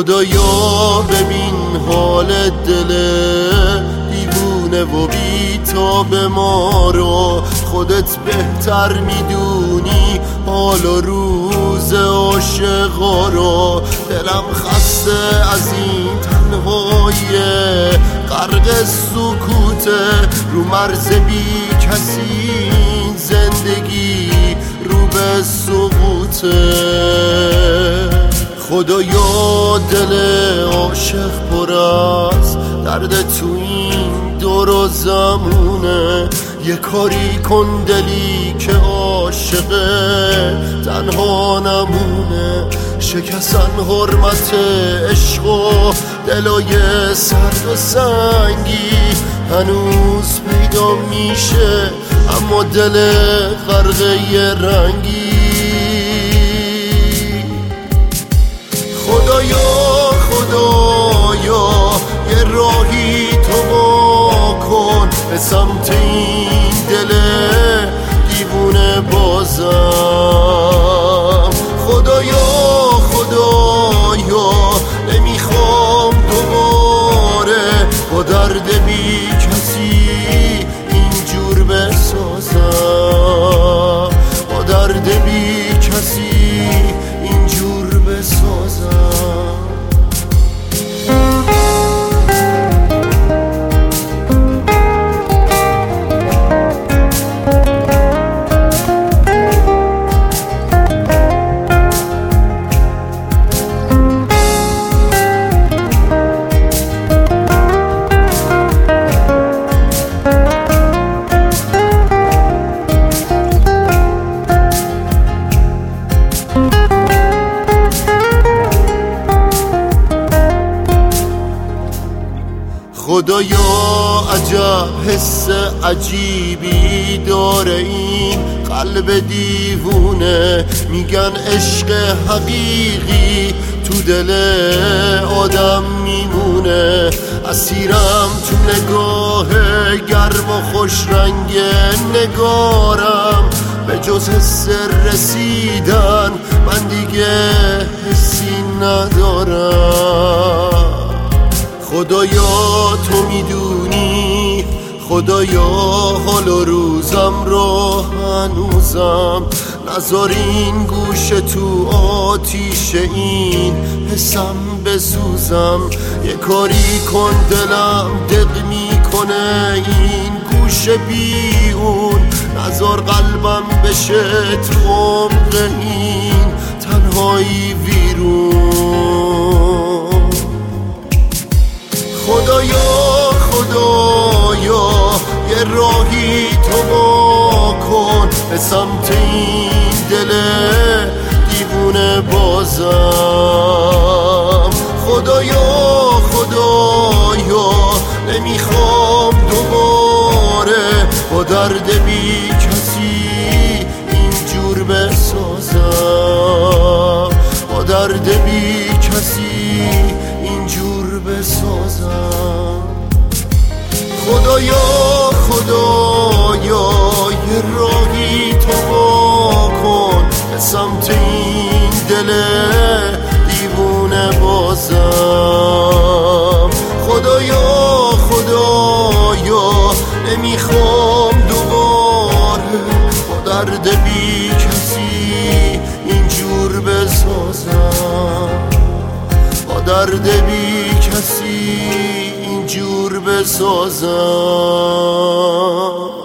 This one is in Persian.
خدایا ببین حال دل دیوونه و بیتاب ما رو، خودت بهتر میدونی حال و روز عاشقا رو. دلم خسته از این تنهایی غرق سکوته، رو مرز بی کسی زندگی رو به سقوطه. خدایا دل عاشق پر از درد تو این دور و زمونه، یه کاری کن دلی که عاشقه تنها نمونه. شکستن حرمت عشق و دلای سرد و سنگی هنوز پیدا میشه، اما دل غرقه رنگی. خدایا خدایا یه راهی تو با کن به سمت این دل دیوونه بازم. خدایا خدایا نمیخوام دوباره با درد بی کسی اینجور بسازم، با درد بی کسی اینجور بسازم. خدایا عجب حس عجیبی داره این قلب دیوونه، میگن عشق حقیقی تو دل آدم میمونه. اسیرم تو نگاه گرم و خوش رنگ نگارم، به جز حس رسیدن من دیگه حسی ندارم. خدایا تو میدونی، خدایا حال و روزم رو هنوزم نذار این گوشه تو آتیش این حسم بسوزم. یه کاری کن دلم دق میکنه این گوشه بیون، نذار قلبم بشه تو عمق این تنهایی ویرون. خدایا خدایا یه راهی تو با کن به سمت این دل دیوونه بازم. خدایا خدایا نمیخوام دوباره با درد بی کسی اینجور بسازم، با درد بی کسی اینجور بسازم. خدایا خدایا یه راهی تو با کن به سمت این دل دیوونه بازم. خدایا خدایا نمیخوام دوباره با درد بی کسی اینجور بسازم، با درد بی کسی اینجور بسازم.